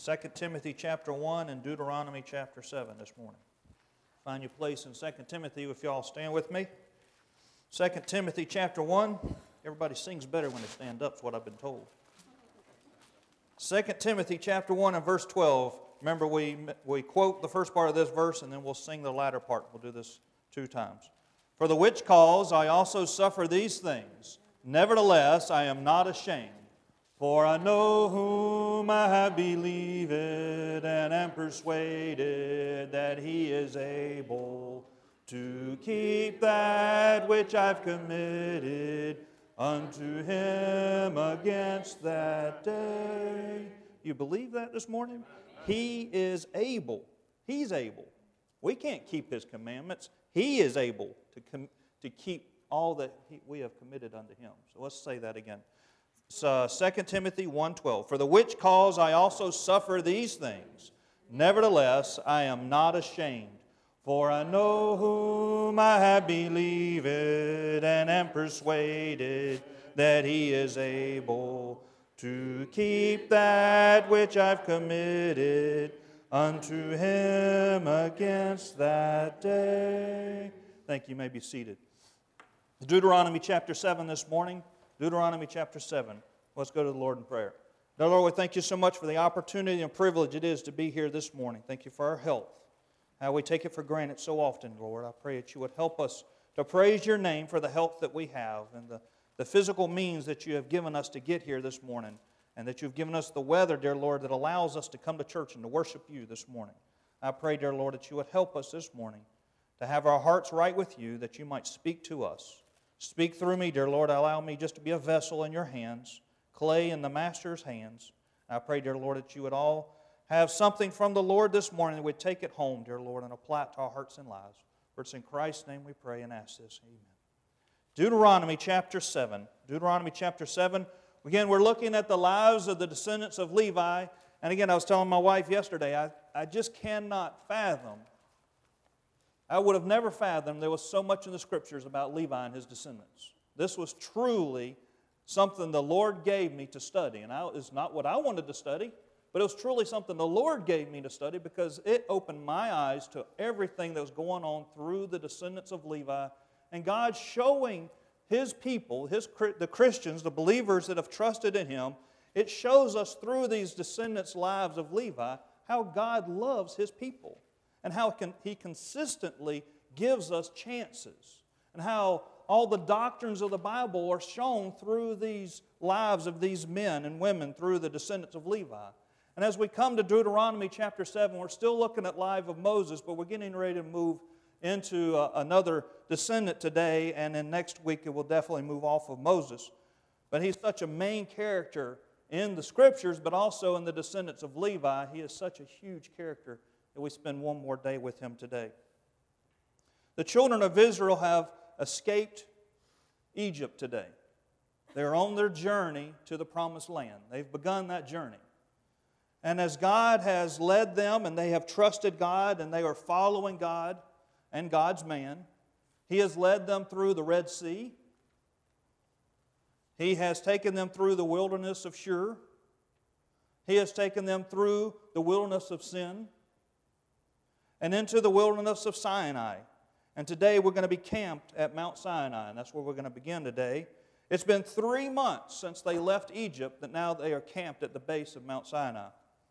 2 Timothy chapter 1 and Deuteronomy chapter 7 this morning. Find your place in 2 Timothy if y'all stand with me. 2 Timothy chapter 1. Everybody sings better when they stand up, is what I've been told. 2 Timothy chapter 1 and verse 12. Remember, we quote the first part of this verse and then we'll sing the latter part. We'll do this 2 times. For the which cause I also suffer these things. Nevertheless, I am not ashamed. For I know whom I have believed, and am persuaded that He is able to keep that which I've committed unto Him against that day. You believe that this morning? He is able. He's able. We can't keep His commandments. He is able to keep all that we have committed unto Him. So let's say that again. 2 Timothy 1:12. For the which cause I also suffer these things. Nevertheless, I am not ashamed. For I know whom I have believed, and am persuaded that He is able to keep that which I've committed unto Him against that day. Thank you. You may be seated. Deuteronomy chapter 7 this morning. Deuteronomy chapter 7. Let's go to the Lord in prayer. Now, Lord, we thank You so much for the opportunity and privilege it is to be here this morning. Thank You for our health. How we take it for granted so often, Lord. I pray that You would help us to praise Your name for the health that we have and the physical means that You have given us to get here this morning, and that You've given us the weather, dear Lord, that allows us to come to church and to worship You this morning. I pray, dear Lord, that You would help us this morning to have our hearts right with You, that You might speak to us. Speak through me, dear Lord. Allow me just to be a vessel in Your hands, clay in the Master's hands. I pray, dear Lord, that You would all have something from the Lord this morning that we'd take it home, dear Lord, and apply it to our hearts and lives. For it's in Christ's name we pray and ask this. Amen. Deuteronomy chapter 7. Deuteronomy chapter 7. Again, we're looking at the lives of the descendants of Levi. And again, I was telling my wife yesterday, I just cannot fathom. I would have never fathomed there was so much in the Scriptures about Levi and his descendants. This was truly something the Lord gave me to study. And it's not what I wanted to study, but it was truly something the Lord gave me to study because it opened my eyes to everything that was going on through the descendants of Levi. And God showing His people, the Christians, the believers that have trusted in Him, it shows us through these descendants' lives of Levi how God loves His people. And how He consistently gives us chances. And how all the doctrines of the Bible are shown through these lives of these men and women through the descendants of Levi. And as we come to Deuteronomy chapter 7, we're still looking at life of Moses, but we're getting ready to move into another descendant today, and then next week it will definitely move off of Moses. But he's such a main character in the Scriptures, but also in the descendants of Levi. He is such a huge character that we spend one more day with him today. The children of Israel have escaped Egypt today. They're on their journey to the promised land. They've begun that journey. And as God has led them and they have trusted God and they are following God and God's man, He has led them through the Red Sea. He has taken them through the wilderness of Shur. He has taken them through the wilderness of Sin and into the wilderness of Sinai. And today we're going to be camped at Mount Sinai, and that's where we're going to begin today. It's been 3 months since they left Egypt that now they are camped at the base of Mount Sinai.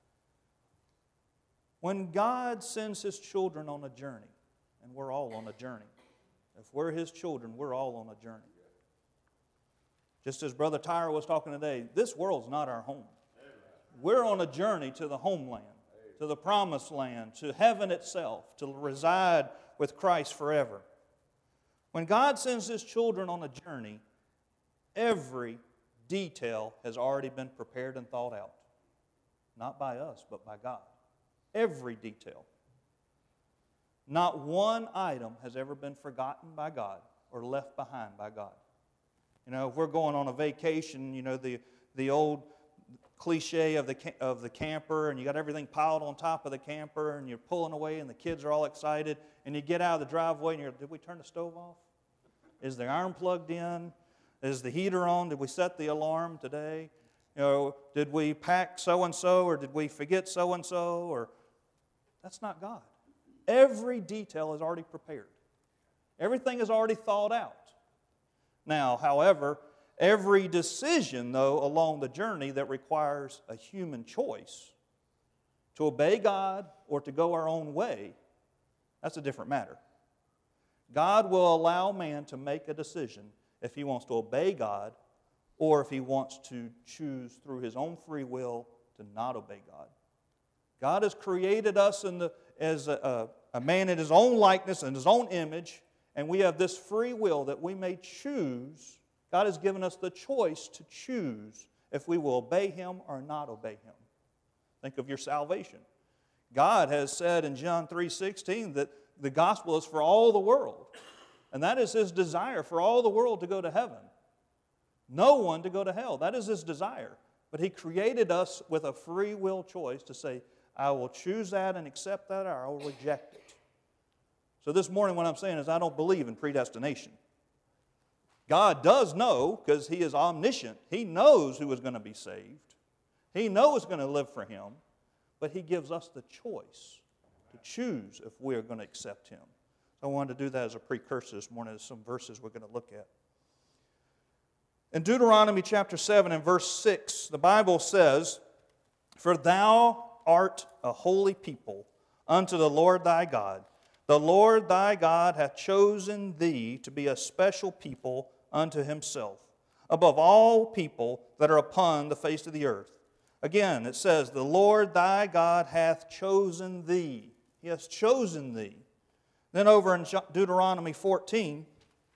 When God sends His children on a journey, and we're all on a journey. If we're His children, we're all on a journey. Just as Brother Tyra was talking today, this world's not our home. We're on a journey to the homeland, to the promised land, to heaven itself, to reside with Christ forever. When God sends His children on a journey, every detail has already been prepared and thought out. Not by us, but by God. Every detail. Not one item has ever been forgotten by God or left behind by God. You know, if we're going on a vacation, you know, the old cliche of the camper, and you got everything piled on top of the camper, and you're pulling away, and the kids are all excited, and you get out of the driveway, and you're, did we turn the stove off? Is the iron plugged in? Is the heater on? Did we set the alarm today? You know, did we pack so-and-so, or did we forget so-and-so, or... That's not God. Every detail is already prepared. Everything is already thought out. Now, however, every decision, though, along the journey that requires a human choice to obey God or to go our own way, that's a different matter. God will allow man to make a decision if he wants to obey God or if he wants to choose through his own free will to not obey God. God has created us as a man in his own likeness and his own image, and we have this free will that we may choose. God has given us the choice to choose if we will obey him or not obey him. Think of your salvation. God has said in John 3:16 that the gospel is for all the world. And that is his desire, for all the world to go to heaven. No one to go to hell. That is his desire. But he created us with a free will choice to say, I will choose that and accept that, or I will reject it. So this morning what I'm saying is I don't believe in predestination. God does know, because he is omniscient. He knows who is going to be saved. He knows who's going to live for him. But he gives us the choice to choose if we are going to accept him. So I wanted to do that as a precursor this morning to some verses we're going to look at. In Deuteronomy chapter 7 and verse 6, the Bible says, For thou art a holy people unto the Lord thy God. The Lord thy God hath chosen thee to be a special people unto himself, above all people that are upon the face of the earth. Again, it says, The Lord thy God hath chosen thee. He has chosen thee. Then over in Deuteronomy 14,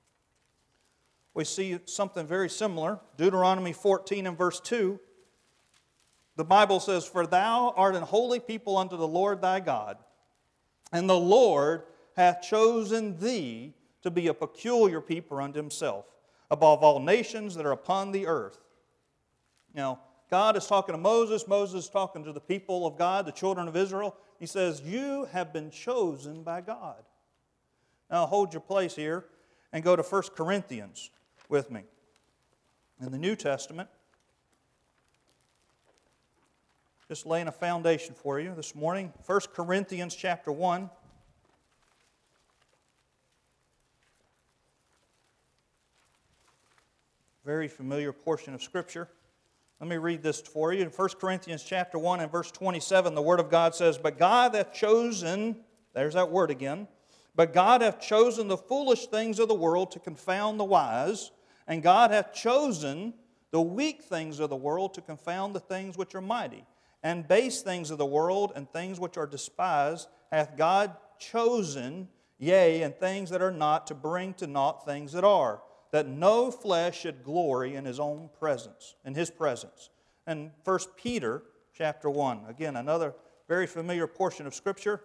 we see something very similar. Deuteronomy 14 and verse 2, the Bible says, For thou art an holy people unto the Lord thy God, and the Lord hath chosen thee to be a peculiar people unto himself, above all nations that are upon the earth. Now, God is talking to Moses. Moses is talking to the people of God, the children of Israel. He says, You have been chosen by God. Now, hold your place here and go to 1 Corinthians with me. In the New Testament, just laying a foundation for you this morning. 1 Corinthians chapter 1. Very familiar portion of Scripture. Let me read this for you. In 1 Corinthians chapter 1 and verse 27, the Word of God says, But God hath chosen, there's that word again, But God hath chosen the foolish things of the world to confound the wise, and God hath chosen the weak things of the world to confound the things which are mighty. And base things of the world and things which are despised hath God chosen, yea, and things that are not, to bring to naught things that are, that no flesh should glory in his own presence, in his presence. And 1 Peter chapter 1, again, another very familiar portion of Scripture.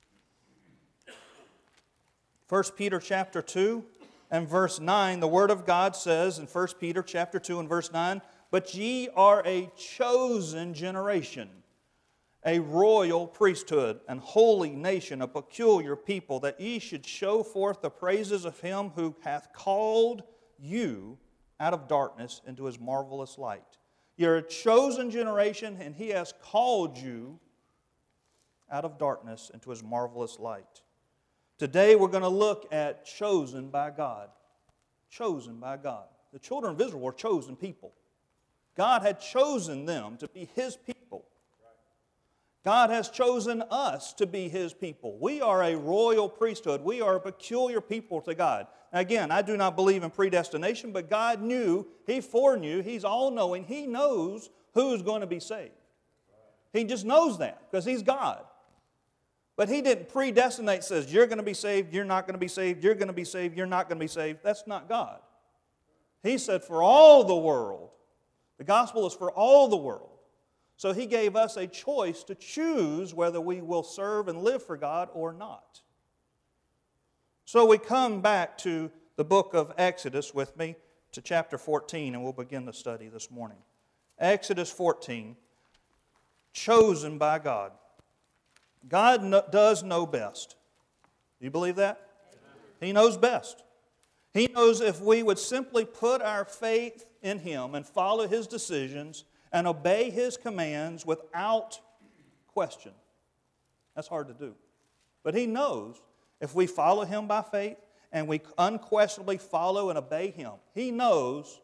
1 Peter chapter 2 and verse 9, the Word of God says in 1 Peter chapter 2 and verse 9, But ye are a chosen generation, a royal priesthood, and holy nation, a peculiar people, that ye should show forth the praises of him who hath called you out of darkness into his marvelous light. You're a chosen generation, and he has called you out of darkness into his marvelous light. Today we're going to look at chosen by God. Chosen by God. The children of Israel were chosen people. God had chosen them to be his people. God has chosen us to be his people. We are a royal priesthood. We are a peculiar people to God. Now again, I do not believe in predestination, but God knew, he foreknew, he's all-knowing. He knows who's going to be saved. He just knows that because he's God. But he didn't predestinate, says you're going to be saved, you're not going to be saved, you're going to be saved, you're not going to be saved. That's not God. He said for all the world. The gospel is for all the world. So he gave us a choice to choose whether we will serve and live for God or not. So we come back to the book of Exodus with me, to chapter 14, and we'll begin the study this morning. Exodus 14, chosen by God. God does know best. Do you believe that? He knows best. He knows if we would simply put our faith in him and follow his decisions and obey His commands without question. That's hard to do. But He knows if we follow Him by faith and we unquestionably follow and obey Him, He knows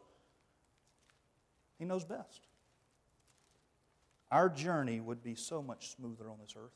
best. Our journey would be so much smoother on this earth.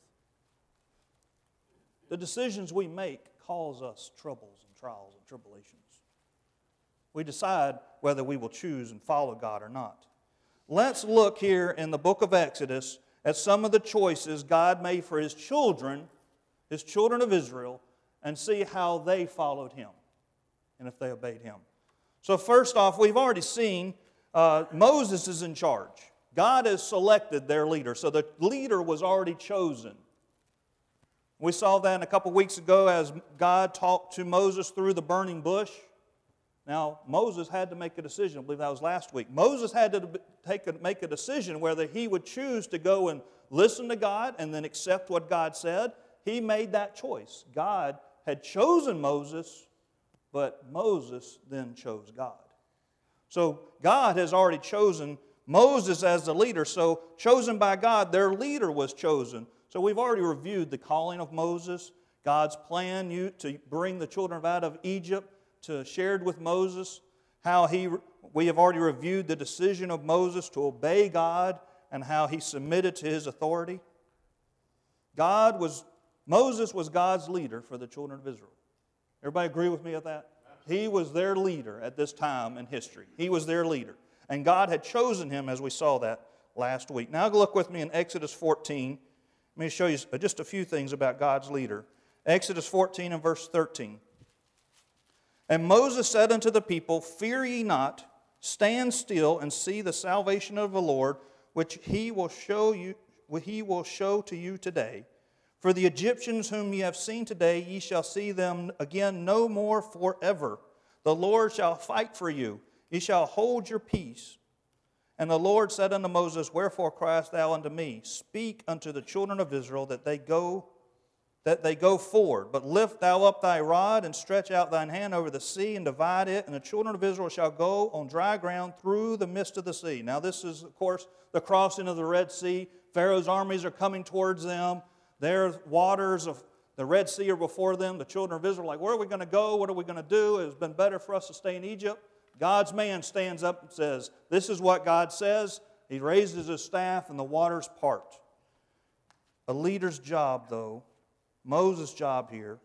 The decisions we make cause us troubles and trials and tribulations. We decide whether we will choose and follow God or not. Let's look here in the book of Exodus at some of the choices God made for His children of Israel, and see how they followed Him and if they obeyed Him. So first off, we've already seen Moses is in charge. God has selected their leader, so the leader was already chosen. We saw that a couple weeks ago as God talked to Moses through the burning bush. Now, Moses had to make a decision. I believe that was last week. Moses had to make a decision whether he would choose to go and listen to God and then accept what God said. He made that choice. God had chosen Moses, but Moses then chose God. So God has already chosen Moses as the leader. So chosen by God, their leader was chosen. So we've already reviewed the calling of Moses, God's plan to bring the children out of Egypt, shared with Moses, how we have already reviewed the decision of Moses to obey God and how he submitted to His authority. Moses was God's leader for the children of Israel. Everybody agree with me at that? He was their leader at this time in history. He was their leader. And God had chosen him, as we saw that last week. Now look with me in Exodus 14. Let me show you just a few things about God's leader. Exodus 14 and verse 13. And Moses said unto the people, Fear ye not, stand still and see the salvation of the Lord, which He will show to you today. For the Egyptians whom ye have seen today, ye shall see them again no more forever. The Lord shall fight for you. Ye shall hold your peace. And the Lord said unto Moses, Wherefore criest thou unto me? Speak unto the children of Israel that they go forward. But lift thou up thy rod, and stretch out thine hand over the sea, and divide it, and the children of Israel shall go on dry ground through the midst of the sea. Now this is, of course, the crossing of the Red Sea. Pharaoh's armies are coming towards them. Their waters of the Red Sea are before them. The children of Israel are like, where are we going to go? What are we going to do? It has been better for us to stay in Egypt. God's man stands up and says, this is what God says. He raises his staff and the waters part. A leader's job, though, Moses' job here,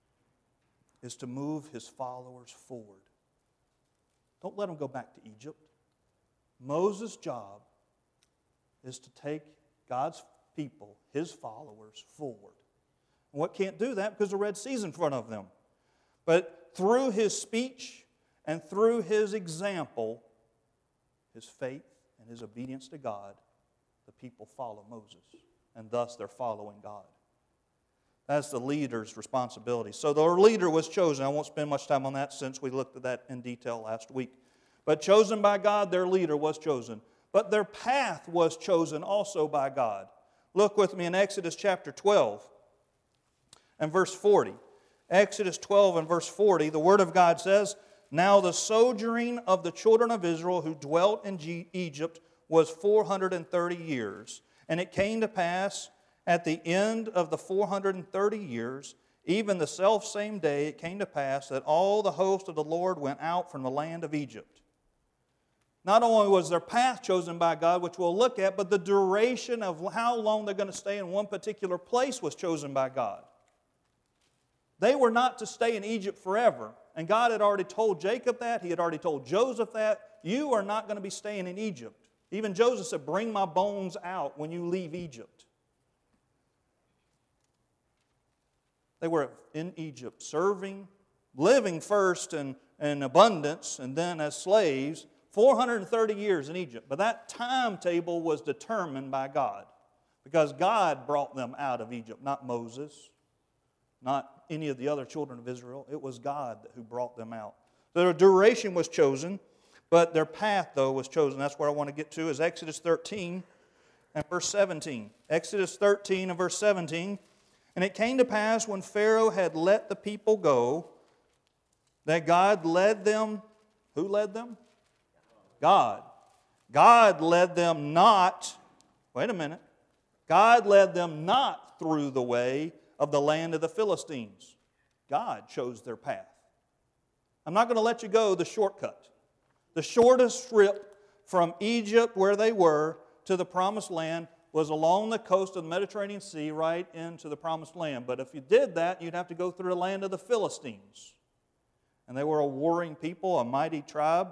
is to move his followers forward. Don't let them go back to Egypt. Moses' job is to take God's people, his followers, forward. And what can't do that because the Red Sea's in front of them. But through his speech and through his example, his faith and his obedience to God, the people follow Moses. And thus they're following God. That's the leader's responsibility. So the leader was chosen. I won't spend much time on that since we looked at that in detail last week. But chosen by God, their leader was chosen. But their path was chosen also by God. Look with me in Exodus chapter 12 and verse 40. Exodus 12 and verse 40, the Word of God says, Now the sojourning of the children of Israel who dwelt in Egypt was 430 years. And it came to pass at the end of the 430 years, even the selfsame day, it came to pass that all the host of the Lord went out from the land of Egypt. Not only was their path chosen by God, which we'll look at, but the duration of how long they're going to stay in one particular place was chosen by God. They were not to stay in Egypt forever. And God had already told Jacob that. He had already told Joseph that. You are not going to be staying in Egypt. Even Joseph said, Bring my bones out when you leave Egypt. They were in Egypt serving, living first in abundance, and then as slaves, 430 years in Egypt. But that timetable was determined by God because God brought them out of Egypt, not Moses, not any of the other children of Israel. It was God who brought them out. Their duration was chosen, but their path, though, was chosen. That's where I want to get to is Exodus 13 and verse 17. Exodus 13 and verse 17. And it came to pass when Pharaoh had let the people go, that God led them. Who led them? God. God led them not, wait a minute, God led them not through the way of the land of the Philistines. God chose their path. I'm not going to let you go the shortcut. The shortest trip from Egypt, where they were, to the Promised Land was along the coast of the Mediterranean Sea right into the Promised Land. But if you did that, you'd have to go through the land of the Philistines. And they were a warring people, a mighty tribe.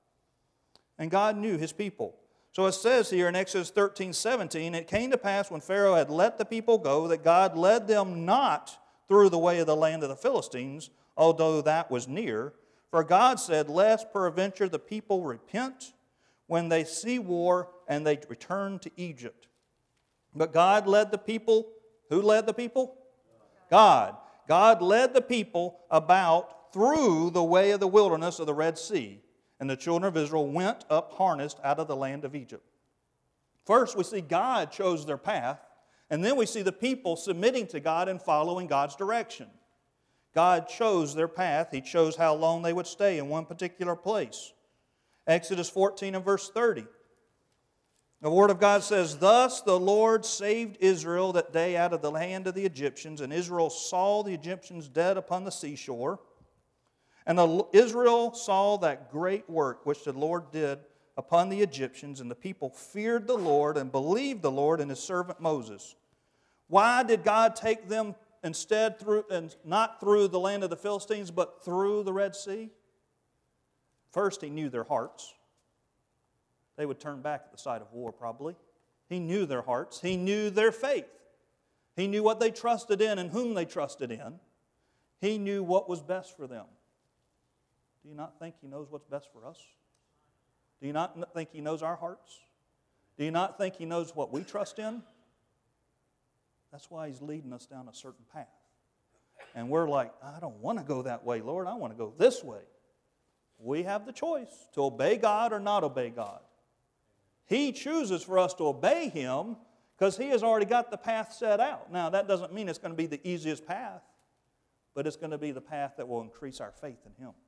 And God knew His people. So it says here in Exodus 13:17, it came to pass when Pharaoh had let the people go that God led them not through the way of the land of the Philistines, although that was near. For God said, lest peradventure the people repent when they see war and they return to Egypt. But God led the people. Who led the people? God. God led the people about through the way of the wilderness of the Red Sea. And the children of Israel went up harnessed out of the land of Egypt. First, we see God chose their path. And then we see the people submitting to God and following God's direction. God chose their path. He chose how long they would stay in one particular place. Exodus 14 and verse 30. The Word of God says, thus the Lord saved Israel that day out of the hand of the Egyptians, and Israel saw the Egyptians dead upon the seashore. And Israel saw that great work which the Lord did upon the Egyptians, and the people feared the Lord and believed the Lord and His servant Moses. Why did God take them instead through, and not through the land of the Philistines, but through the Red Sea? First, He knew their hearts. They would turn back at the sight of war, probably. He knew their hearts. He knew their faith. He knew what they trusted in and whom they trusted in. He knew what was best for them. Do you not think He knows what's best for us? Do you not think He knows our hearts? Do you not think He knows what we trust in? That's why He's leading us down a certain path. And we're like, I don't want to go that way, Lord. I want to go this way. We have the choice to obey God or not obey God. He chooses for us to obey Him because He has already got the path set out. Now, that doesn't mean it's going to be the easiest path, but it's going to be the path that will increase our faith in Him.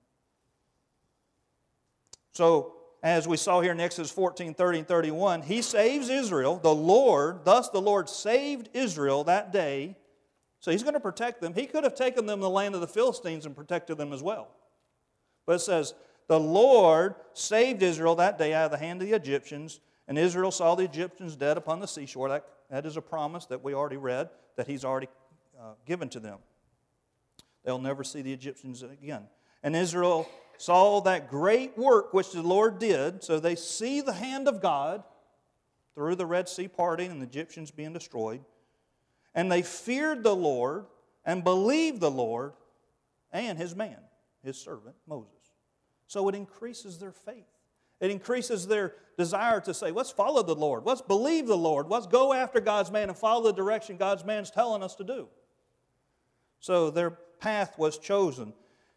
So, as we saw here in Exodus 14, 30 and 31, He saves Israel, the Lord. Thus the Lord saved Israel that day. So He's going to protect them. He could have taken them to the land of the Philistines and protected them as well. But it says, the Lord saved Israel that day out of the hand of the Egyptians, and Israel saw the Egyptians dead upon the seashore. That is a promise that we already read, that He's already given to them. They'll never see the Egyptians again. And Israel saw that great work which the Lord did, so they see the hand of God through the Red Sea parting and the Egyptians being destroyed. And they feared the Lord and believed the Lord and His man, His servant, Moses. So it increases their faith. It increases their desire to say, let's follow the Lord. Let's believe the Lord. Let's go after God's man and follow the direction God's man's telling us to do. So their path was chosen.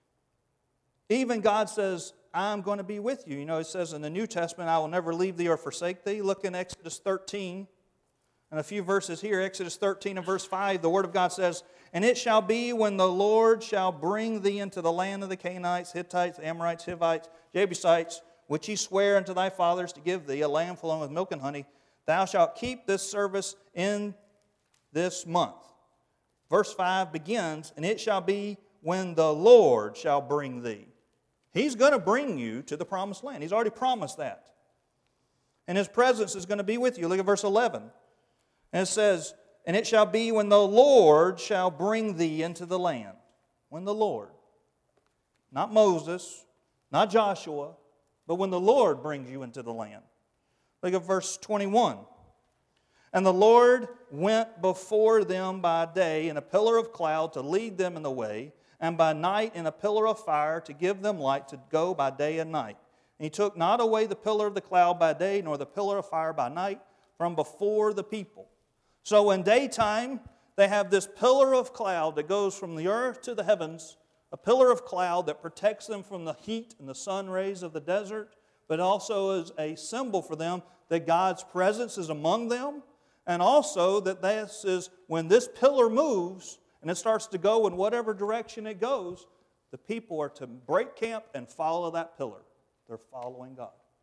Even God says, I'm going to be with you. You know, it says in the New Testament, I will never leave thee or forsake thee. Look in Exodus 13 and a few verses here. Exodus 13 and verse 5, the Word of God says, and it shall be when the Lord shall bring thee into the land of the Canaanites, Hittites, Amorites, Hivites, Jebusites, which He sware unto thy fathers to give thee, a land flowing with milk and honey, thou shalt keep this service in this month. Verse 5 begins, and it shall be when the Lord shall bring thee. He's going to bring you to the promised land. He's already promised that. And His presence is going to be with you. Look at verse 11. And it says, and it shall be when the Lord shall bring thee into the land. When the Lord. Not Moses, not Joshua, but when the Lord brings you into the land. Look at verse 21. And the Lord went before them by day in a pillar of cloud to lead them in the way, and by night in a pillar of fire to give them light to go by day and night. And He took not away the pillar of the cloud by day, nor the pillar of fire by night from before the people. So in daytime, they have this pillar of cloud that goes from the earth to the heavens, a pillar of cloud that protects them from the heat and the sun rays of the desert, but also is a symbol for them that God's presence is among them, and also that this is when this pillar moves, and it starts to go in whatever direction it goes, the people are to break camp and follow that pillar. They're following God.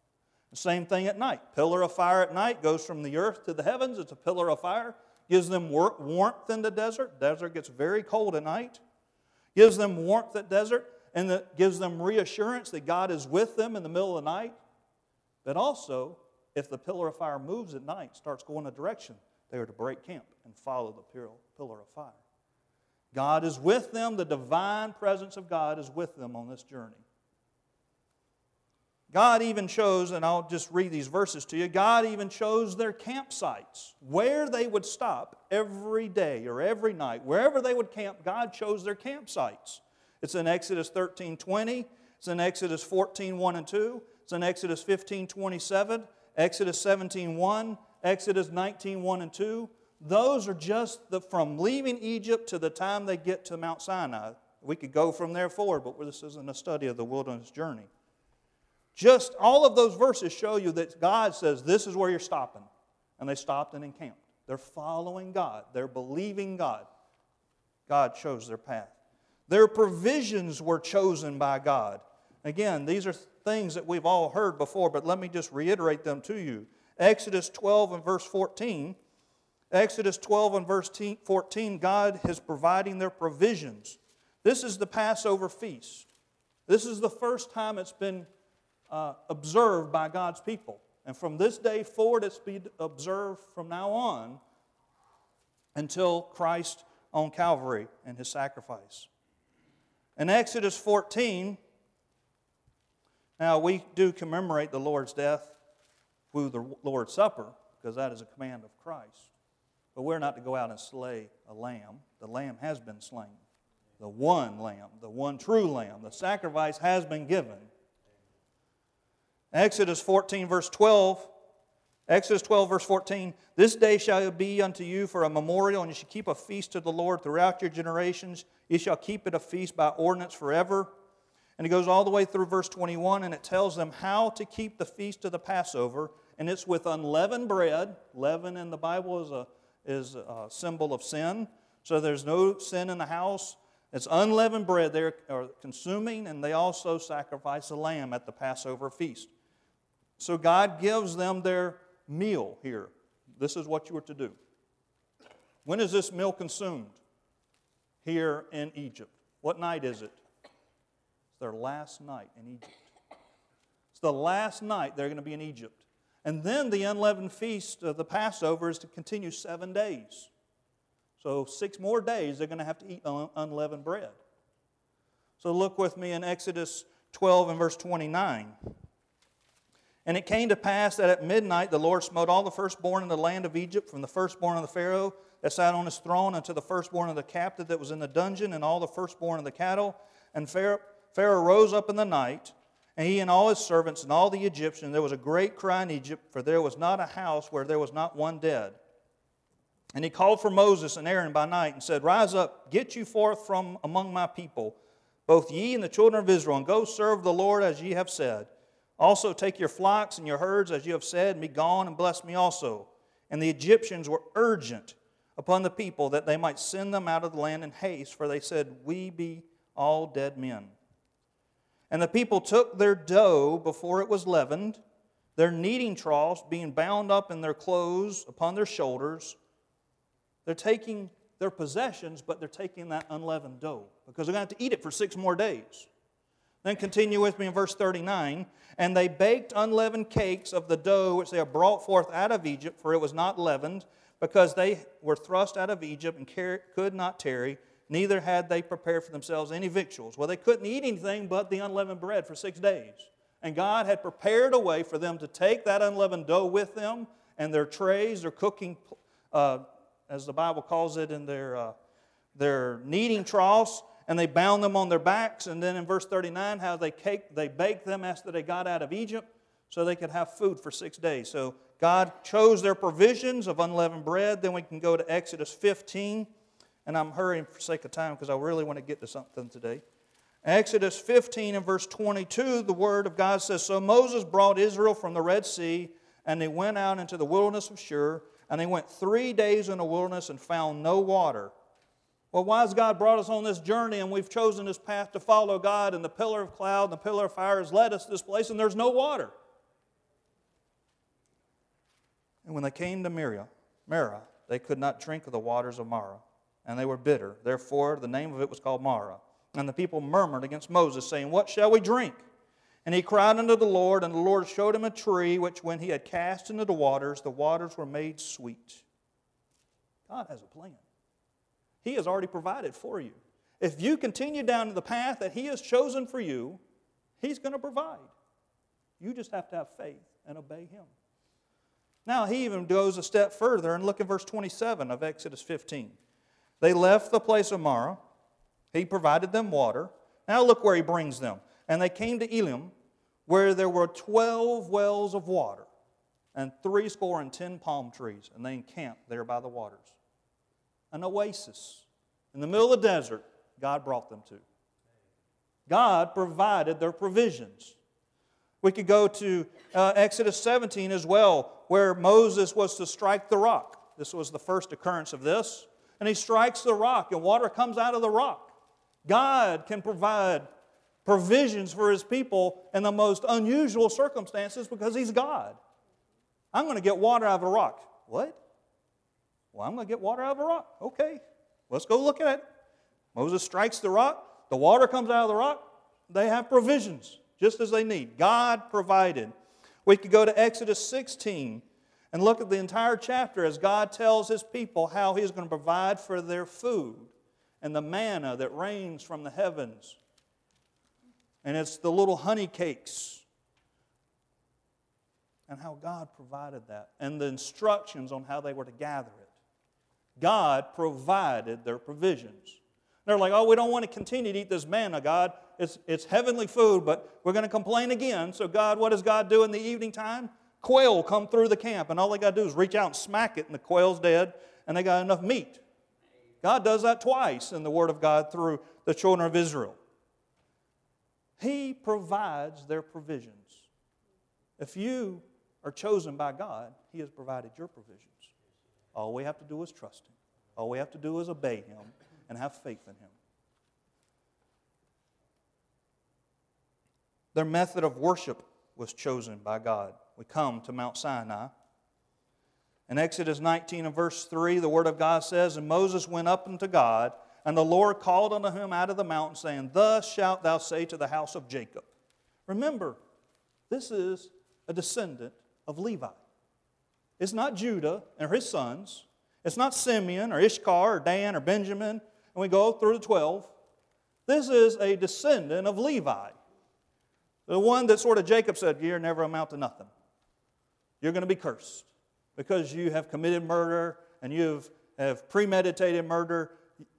The same thing at night. Pillar of fire at night goes from the earth to the heavens. It's a pillar of fire. Gives them warmth in the desert. Desert gets very cold at night. Gives them warmth at desert, and that gives them reassurance that God is with them in the middle of the night. But also, if the pillar of fire moves at night, starts going a direction, they are to break camp and follow the pillar of fire. God is with them. The divine presence of God is with them on this journey. God even chose, and I'll just read these verses to you, God even chose their campsites, where they would stop every day or every night. Wherever they would camp, God chose their campsites. It's in Exodus 13:20, it's in Exodus 14:1 and 2, it's in Exodus 15:27, Exodus 17:1, Exodus 19:1 and 2. Those are just from leaving Egypt to the time they get to Mount Sinai. We could go from there forward, but this isn't a study of the wilderness journey. Just all of those verses show you that God says, this is where you're stopping. And they stopped and encamped. They're following God. They're believing God. God chose their path. Their provisions were chosen by God. Again, these are things that we've all heard before, but let me just reiterate them to you. Exodus 12 and verse 14. Exodus 12 and verse 14, God is providing their provisions. This is the Passover feast. This is the first time it's been observed by God's people. And from this day forward, it's been observed from now on until Christ on Calvary and His sacrifice. In Exodus 14, now we do commemorate the Lord's death through the Lord's Supper, because that is a command of Christ. But we're not to go out and slay a lamb. The lamb has been slain. The one lamb, the one true lamb. The sacrifice has been given. Exodus 14 verse 12. Exodus 12 verse 14. This day shall it be unto you for a memorial, and you shall keep a feast to the Lord throughout your generations. You shall keep it a feast by ordinance forever. And it goes all the way through verse 21, and it tells them how to keep the feast of the Passover. And it's with unleavened bread. Leaven in the Bible is a symbol of sin. So there's no sin in the house. It's unleavened bread they're consuming, and they also sacrifice a lamb at the Passover feast. So God gives them their meal here. This is what you are to do. When is this meal consumed? Here in Egypt. What night is it? It's their last night in Egypt. It's the last night they're going to be in Egypt. And then the unleavened feast of the Passover is to continue 7 days. So 6 more days they're going to have to eat unleavened bread. So look with me in Exodus 12 and verse 29. And it came to pass that at midnight the Lord smote all the firstborn in the land of Egypt, from the firstborn of the Pharaoh that sat on his throne unto the firstborn of the captive that was in the dungeon, and all the firstborn of the cattle. And Pharaoh rose up in the night, and he and all his servants and all the Egyptians. There was a great cry in Egypt, for there was not a house where there was not one dead. And he called for Moses and Aaron by night and said, Rise up, get you forth from among my people, both ye and the children of Israel, and go serve the Lord as ye have said. Also take your flocks and your herds as you have said, and be gone and bless me also. And the Egyptians were urgent upon the people that they might send them out of the land in haste, for they said, We be all dead men. And the people took their dough before it was leavened, their kneading troughs being bound up in their clothes upon their shoulders. They're taking their possessions, but they're taking that unleavened dough, because they're going to have to eat it for 6 more days. Then continue with me in verse 39. And they baked unleavened cakes of the dough which they had brought forth out of Egypt, for it was not leavened, because they were thrust out of Egypt and could not tarry, neither had they prepared for themselves any victuals. Well, they couldn't eat anything but the unleavened bread for 6 days. And God had prepared a way for them to take that unleavened dough with them, and their trays, their cooking, as the Bible calls it, in their kneading troughs, and they bound them on their backs. And then in verse 39, how they baked them after they got out of Egypt, so they could have food for 6 days. So God chose their provisions of unleavened bread. Then we can go to Exodus 15. And I'm hurrying for sake of time because I really want to get to something today. Exodus 15 and verse 22, the Word of God says, So Moses brought Israel from the Red Sea, and they went out into the wilderness of Shur, and they went 3 days in the wilderness and found no water. Well, why has God brought us on this journey, and we've chosen this path to follow God, and the pillar of cloud and the pillar of fire has led us to this place, and there's no water? And when they came to Marah, they could not drink of the waters of Marah, and they were bitter. Therefore, the name of it was called Marah. And the people murmured against Moses, saying, What shall we drink? And he cried unto the Lord, and the Lord showed him a tree, which when he had cast into the waters were made sweet. God has a plan. He has already provided for you. If you continue down the path that He has chosen for you, He's going to provide. You just have to have faith and obey Him. Now, He even goes a step further, and look at verse 27 of Exodus 15. They left the place of Marah. He provided them water. Now look where He brings them. And they came to Elim, where there were 12 wells of water, and 70 palm trees, and they encamped there by the waters. An oasis in the middle of the desert, God brought them to. God provided their provisions. We could go to Exodus 17 as well, where Moses was to strike the rock. This was the first occurrence of this. And he strikes the rock, and water comes out of the rock. God can provide provisions for His people in the most unusual circumstances because He's God. I'm going to get water out of a rock. What? Well, I'm going to get water out of a rock. Okay, let's go look at it. Moses strikes the rock. The water comes out of the rock. They have provisions just as they need. God provided. We could go to Exodus 16 and look at the entire chapter as God tells His people how He's going to provide for their food and the manna that rains from the heavens. And it's the little honey cakes. And how God provided that. And the instructions on how they were to gather it. God provided their provisions. They're like, oh, we don't want to continue to eat this manna, God. It's heavenly food, but we're going to complain again. So God, what does God do in the evening time? Quail come through the camp, and all they got to do is reach out and smack it, and the quail's dead, and they got enough meat. God does that twice in the Word of God through the children of Israel. He provides their provisions. If you are chosen by God, He has provided your provisions. All we have to do is trust Him. All we have to do is obey Him and have faith in Him. Their method of worship was chosen by God. We come to Mount Sinai. In Exodus 19 and verse 3, the Word of God says, And Moses went up unto God, and the Lord called unto him out of the mountain, saying, Thus shalt thou say to the house of Jacob. Remember, this is a descendant of Levi. It's not Judah or his sons. It's not Simeon or Issachar or Dan or Benjamin. And we go through the 12. This is a descendant of Levi. The one that sort of Jacob said, you'll never amount to nothing. You're going to be cursed because you have committed murder and you have premeditated murder.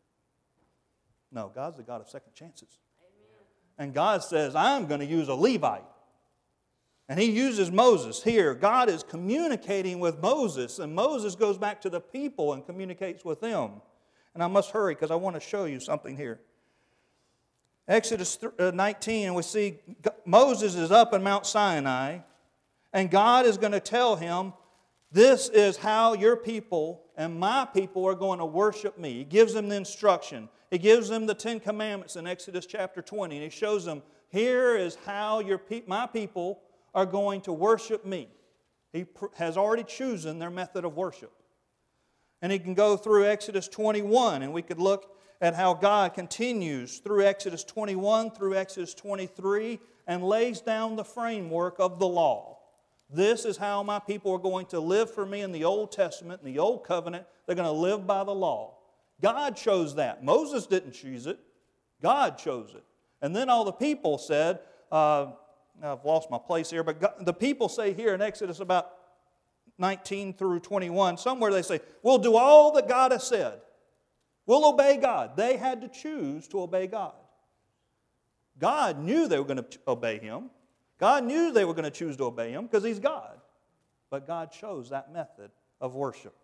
No, God's the God of second chances. Amen. And God says, I'm going to use a Levite. And He uses Moses here. God is communicating with Moses, and Moses goes back to the people and communicates with them. And I must hurry because I want to show you something here. Exodus 19, and we see Moses is up in Mount Sinai, and God is going to tell him, this is how your people and my people are going to worship me. He gives them the instruction. He gives them the 10 Commandments in Exodus chapter 20, and He shows them, here is how my people are going to worship me. He has already chosen their method of worship. And He can go through Exodus 21, and we could look at how God continues through Exodus 21, through Exodus 23, and lays down the framework of the law. This is how my people are going to live for me in the Old Testament, in the Old Covenant. They're going to live by the law. God chose that. Moses didn't choose it. God chose it. And then all the people said, I've lost my place here, but God, the people say here in Exodus about 19 through 21, somewhere they say, we'll do all that God has said. We'll obey God. They had to choose to obey God. God knew they were going to obey Him. God knew they were going to choose to obey Him because He's God. But God chose that method of worship.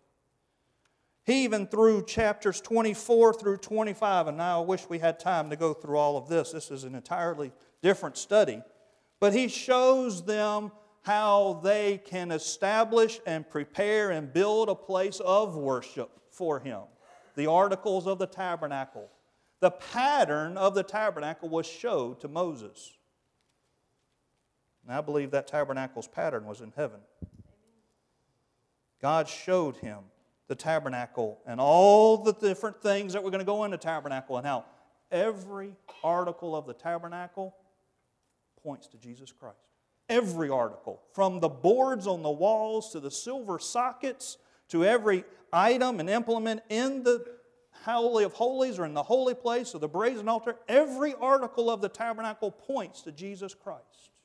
He even through chapters 24 through 25, and now I wish we had time to go through all of this. This is an entirely different study. But He shows them how they can establish and prepare and build a place of worship for Him. The articles of the tabernacle. The pattern of the tabernacle was showed to Moses. And I believe that tabernacle's pattern was in heaven. God showed him the tabernacle and all the different things that were going to go in the tabernacle, and how every article of the tabernacle points to Jesus Christ. Every article, from the boards on the walls to the silver sockets to every item and implement in the Holy of Holies or in the holy place or the brazen altar, every article of the tabernacle points to Jesus Christ.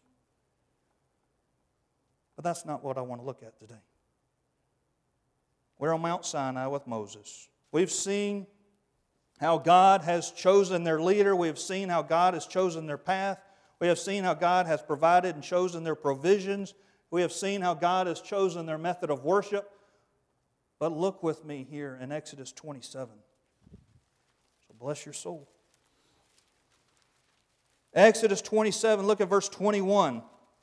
But that's not what I want to look at today. We're on Mount Sinai with Moses. We've seen how God has chosen their leader. We have seen how God has chosen their path. We have seen how God has provided and chosen their provisions. We have seen how God has chosen their method of worship. But look with me here in Exodus 27. So bless your soul. Exodus 27, look at verse 21.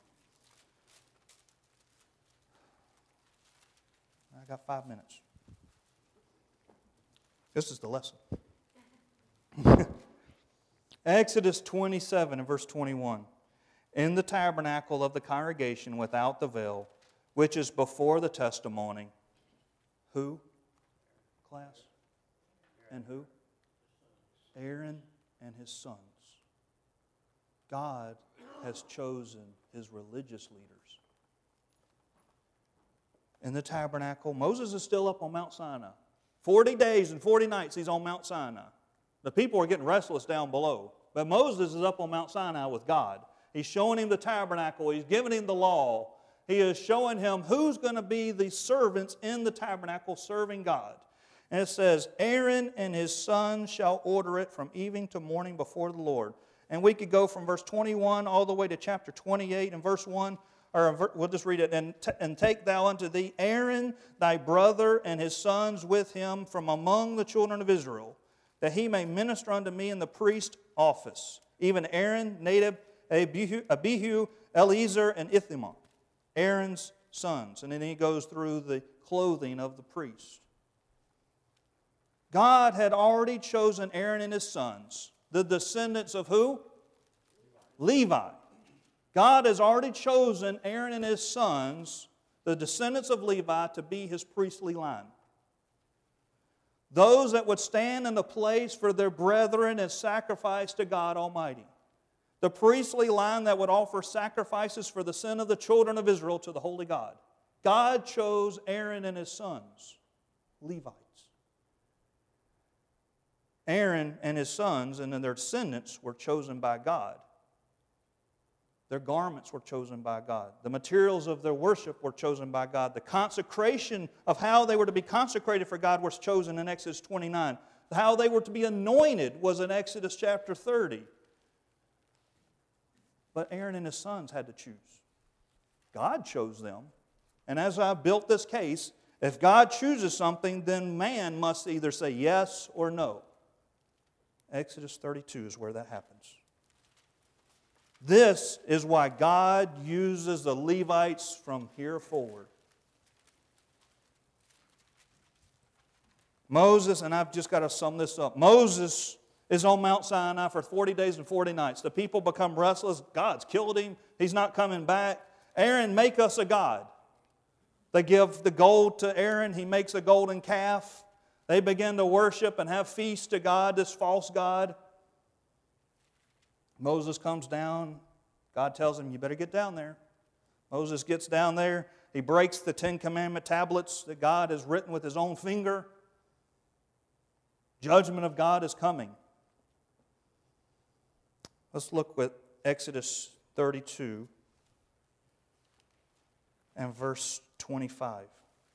I got 5 minutes. This is the lesson. Exodus 27 and verse 21. In the tabernacle of the congregation without the veil, which is before the testimony, who? Class? And who? Aaron and his sons. God has chosen His religious leaders. In the tabernacle, Moses is still up on Mount Sinai. 40 days and 40 nights he's on Mount Sinai. The people are getting restless down below. But Moses is up on Mount Sinai with God. He's showing him the tabernacle. He's giving him the law. He is showing him who's going to be the servants in the tabernacle serving God. And it says, Aaron and his sons shall order it from evening to morning before the Lord. And we could go from verse 21 all the way to chapter 28 and verse 1. Or we'll just read it. And take thou unto thee Aaron thy brother and his sons with him from among the children of Israel, that he may minister unto me in the priest office. Even Aaron, Nadab, Abihu, Eleazar, and Ithamar, Aaron's sons. And then he goes through the clothing of the priest. God had already chosen Aaron and his sons, the descendants of who? Levi. God has already chosen Aaron and his sons, the descendants of Levi, to be His priestly line. Those that would stand in the place for their brethren as sacrifice to God Almighty. The priestly line that would offer sacrifices for the sin of the children of Israel to the holy God. God chose Aaron and his sons, Levites. Aaron and his sons and then their descendants were chosen by God. Their garments were chosen by God. The materials of their worship were chosen by God. The consecration of how they were to be consecrated for God was chosen in Exodus 29. How they were to be anointed was in Exodus chapter 30. But Aaron and his sons had to choose. God chose them. And as I built this case, if God chooses something, then man must either say yes or no. Exodus 32 is where that happens. This is why God uses the Levites from here forward. Moses, and I've just got to sum this up. Moses is on Mount Sinai for 40 days and 40 nights. The people become restless. God's killed him. He's not coming back. Aaron, make us a god. They give the gold to Aaron. He makes a golden calf. They begin to worship and have feasts to God, this false god. Moses comes down. God tells him, you better get down there. Moses gets down there. He breaks the 10 Commandment tablets that God has written with His own finger. Judgment of God is coming. Let's look at Exodus 32 and verse 25.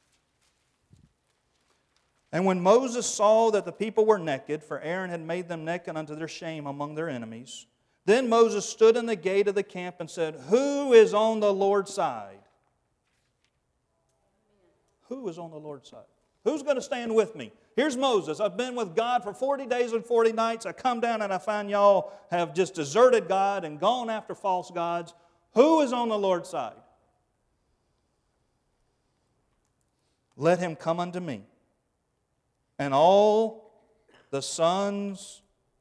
And when Moses saw that the people were naked, for Aaron had made them naked unto their shame among their enemies, then Moses stood in the gate of the camp and said, who is on the Lord's side? Who is on the Lord's side? Who's going to stand with me? Here's Moses. I've been with God for 40 days and 40 nights. I come down and I find y'all have just deserted God and gone after false gods. Who is on the Lord's side? Let him come unto me. And all the sons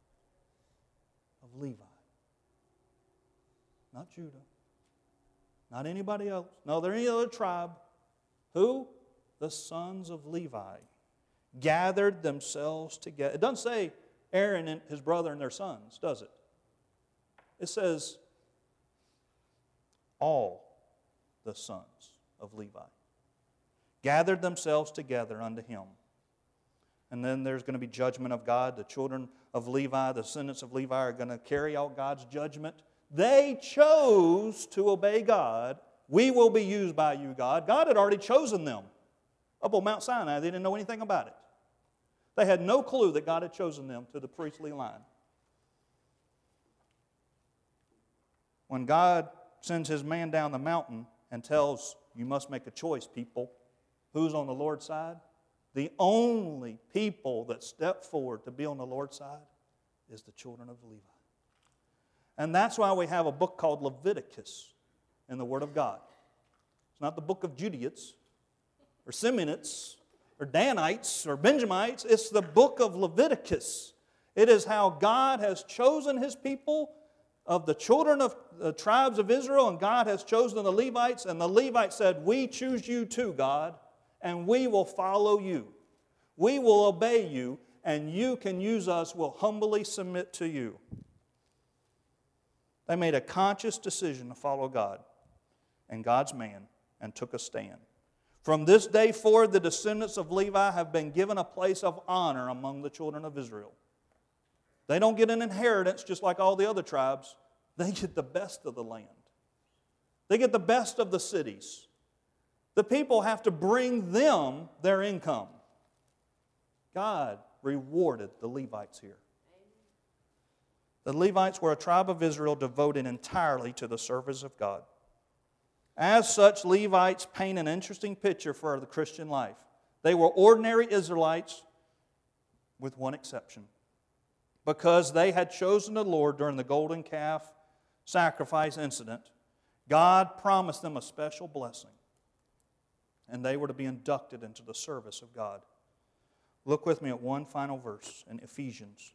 of Levi. Not Judah. Not anybody else. No, they're any other tribe. Who? the sons of Levi gathered themselves together. It doesn't say Aaron and his brother and their sons, does it? It says all the sons of Levi gathered themselves together unto him. And then there's going to be judgment of God. The children of Levi, the descendants of Levi, are going to carry out God's judgment. They chose to obey God. We will be used by you, God. God had already chosen them up on Mount Sinai. They didn't know anything about it. They had no clue that God had chosen them to the priestly line. When God sends His man down the mountain and tells, you must make a choice, people, who's on the Lord's side? The only people that step forward to be on the Lord's side is the children of Levi. And that's why we have a book called Leviticus in the Word of God. It's not the book of Judeans or Simeonites or Danites or Benjamites. It's the book of Leviticus. It is how God has chosen His people of the children of the tribes of Israel, and God has chosen the Levites, and the Levites said, we choose you too, God, and we will follow you. We will obey you, and you can use us. We'll humbly submit to you. They made a conscious decision to follow God and God's man and took a stand. From this day forward, the descendants of Levi have been given a place of honor among the children of Israel. They don't get an inheritance just like all the other tribes. They get the best of the land. They get the best of the cities. The people have to bring them their income. God rewarded the Levites here. The Levites were a tribe of Israel devoted entirely to the service of God. As such, Levites paint an interesting picture for the Christian life. They were ordinary Israelites with one exception. Because they had chosen the Lord during the golden calf sacrifice incident, God promised them a special blessing. And they were to be inducted into the service of God. Look with me at one final verse in Ephesians.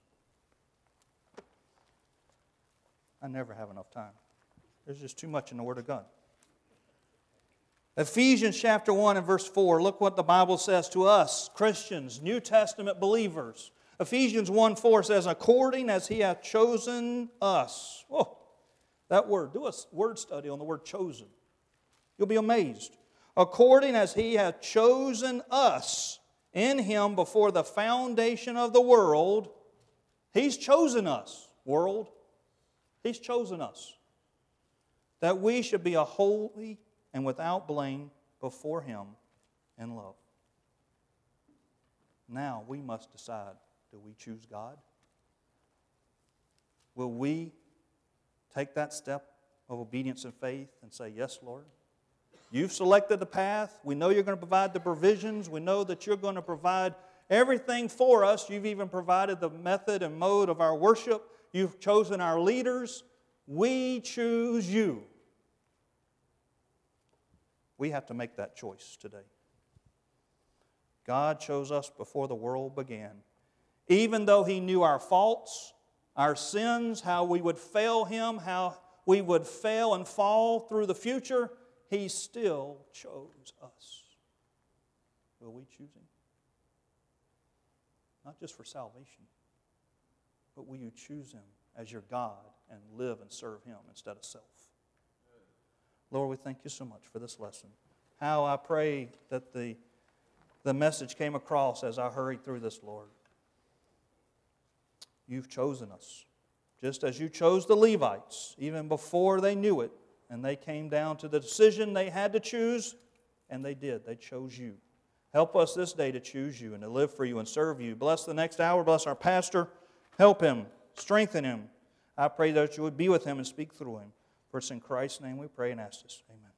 I never have enough time. There's just too much in the Word of God. Ephesians chapter 1 and verse 4. Look what the Bible says to us, Christians, New Testament believers. Ephesians 1:4 says, according as He hath chosen us. Oh, that word. Do a word study on the word chosen. You'll be amazed. According as He hath chosen us in Him before the foundation of the world. He's chosen us, world. He's chosen us. That we should be a holy and without blame before Him in love. Now we must decide, do we choose God? Will we take that step of obedience and faith and say, yes, Lord? You've selected the path. We know you're going to provide the provisions. We know that you're going to provide everything for us. You've even provided the method and mode of our worship. You've chosen our leaders. We choose you. We have to make that choice today. God chose us before the world began. Even though He knew our faults, our sins, how we would fail Him, how we would fail and fall through the future, He still chose us. Will we choose Him? Not just for salvation, but will you choose Him as your God and live and serve Him instead of self? Lord, we thank you so much for this lesson. How I pray that the message came across as I hurried through this, Lord. You've chosen us, just as you chose the Levites, even before they knew it, and they came down to the decision they had to choose, and they did. They chose you. Help us this day to choose you and to live for you and serve you. Bless the next hour. Bless our pastor. Help him. Strengthen him. I pray that you would be with him and speak through him. For it's in Christ's name we pray and ask this. Amen.